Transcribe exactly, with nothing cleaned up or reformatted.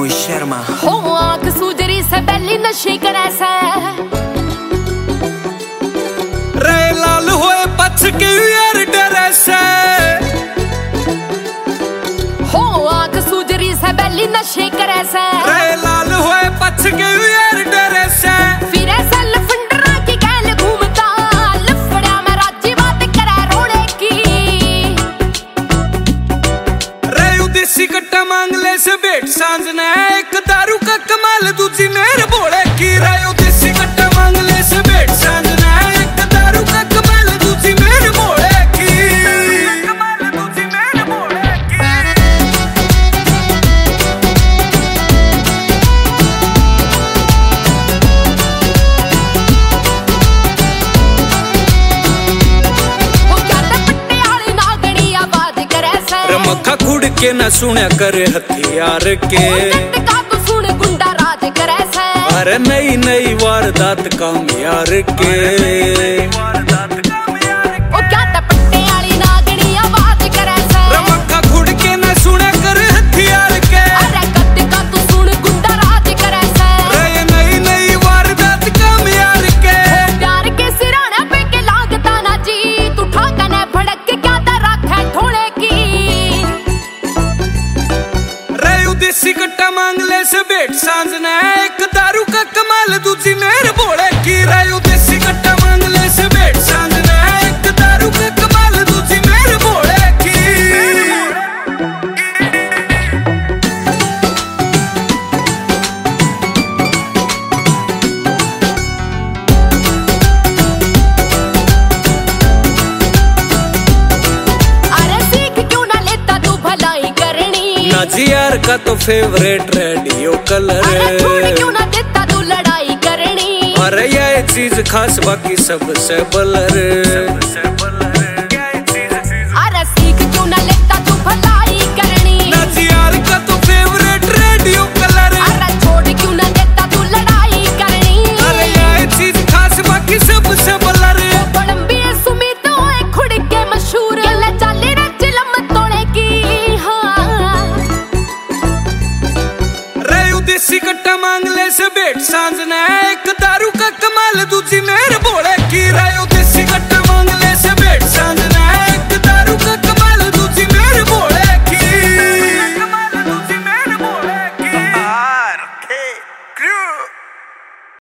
रोहित शर्मा। हो आंख सूजरी से बैली नशे करे से रे लाल होए पछ के यार डरे से। हो आंख सूजरी से बैली नशे करे से रे लाल होए पछ के यार डरे से। फिर ऐसा लफंडरा की गैल घूमता लफड़ा में राजी बात करे रोने की। रे देसी कट्टा मांग ले से बेट सांझ ने एक दारू का कमाल दूजी मेरे बोले की। रे देसी कट्टा मांग ले से बेट सांझ ने एक दारू का कमाल दूजी मेरे बोले की। कमाल दूजी मेरे बोले की। हो क्या पट्टे वाली नागणी आवाज करे से रमखा खुड़ के न सुने करे हथियार के। का तू सुन गुंडा राज करे से अरे नई नई वारदात काम यार के। ओ क्या पट्टे वाली नागणी आवाज करे से रमखा खुड़ के न सुने करे हथियार के। अरे कत्ते का तू सुन गुंडा राज करे से रे नई नई वारदात काम यार के। प्यार के सिराने पे के लागता ना जी तू ठाका ने भड़क के क्या दा रखे ठोले की। रे देसी कट्टा मांग ले से बेट सांझ ने एक दारू का कमाल दूजी मेरे बोले की। रे देसी कट्टा मांग ले से बेट सांझ ने एक दारू का कमाल दूजी मेरे बोले की। अरे सीख क्यों ना लेता तू भलाई करनी। ना जी यार का तो फेवरेट रेडियो कलर। अरे छोड़ क्यों ना देता तू लड़ाई करनी। अरे ये चीज खास बाकी सबसे बलर। अरे सीख क्यों ना लेता तू भलाई करनी। ना जी यार का तो फेवरेट रेडियो कलर। अरे छोड़ क्यों ना देता तू लड़ाई करनी। अरे ये चीज खास बाकी सबसे बलर। कोलंबी सुमित होए खुड़ के मशहूर गल्ला चाली रे चिलम तोड़े की। हाँ रे देसी कट्टा मांग ले से बेट सांझ ने एक दारू का कमाल दूजी मेरे